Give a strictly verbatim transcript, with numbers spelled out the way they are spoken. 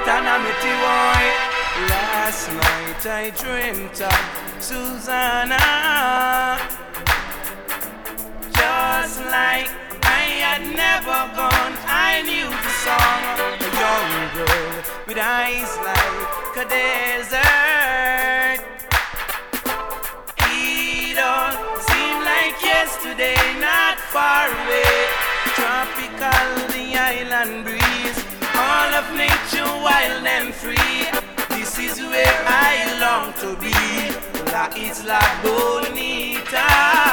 and I met you, boy. Last night I dreamt of Susanna, just like I had never gone. I knew the song, a young girl with eyes like a desert. It all seemed like yesterday, not far away. Tropical, the island breeze, all of nature wild and free. This is where I long to be, La Isla Bonita.